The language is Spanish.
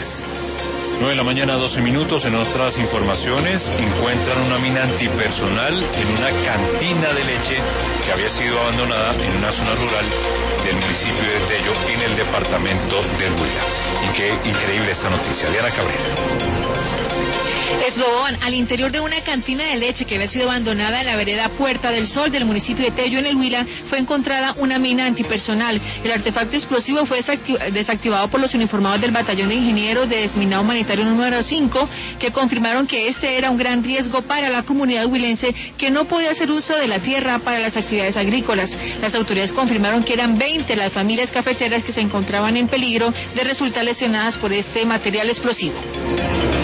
más. 9:12 a.m. En otras informaciones, encuentran una mina antipersonal en una cantina de leche que había sido abandonada en una zona rural del municipio de Tello, en el departamento del Huila. Increíble esta noticia. Diana Cabrera. Eslobón, al interior de una cantina de leche que había sido abandonada en la vereda Puerta del Sol del municipio de Tello, en el Huila, fue encontrada una mina antipersonal. El artefacto explosivo fue desactivado por los uniformados del Batallón de Ingenieros de Desminado Humanitario número 5, que confirmaron que este era un gran riesgo para la comunidad huilense, que no podía hacer uso de la tierra para las actividades agrícolas. Las autoridades confirmaron que eran 20 las familias cafeteras que se encontraban en peligro de resultar lesionadas por este material explosivo.